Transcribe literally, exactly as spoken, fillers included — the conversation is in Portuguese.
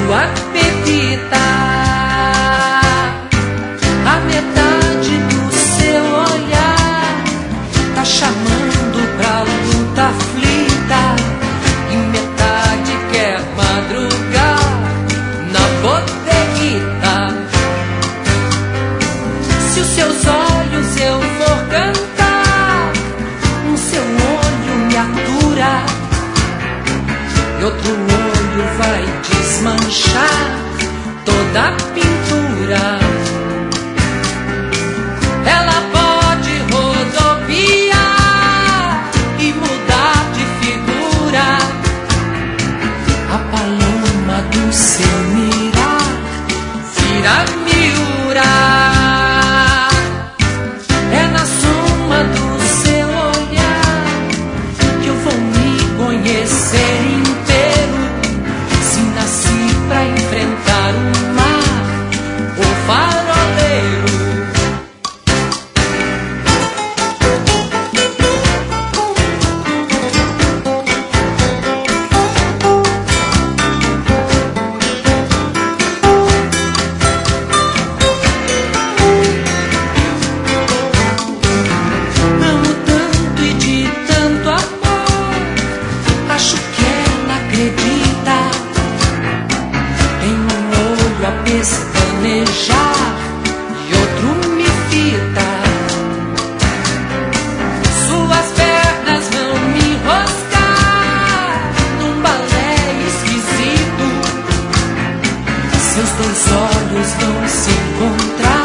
sua bebida. A metade do seu olhar tá chamando pra luta aflita, e metade quer madrugar na bodeguita. Se os seus olhos eu for cantar, um seu olho me atura e outro olho vai desmanchar toda a pintura. Ela pode rodopiar e mudar de figura, a paloma do seu mirar vira miura. É na soma do seu olhar que eu vou me conhecer inteiro, se nasci pra enfrentar o mar, o faroleiro. Amo tanto e de tanto amor, acho que ela acredita. Tem um olho a pestanejar e outro me fita. Suas pernas vão me enroscar num balé esquisito. Seus dois olhos vão se encontrar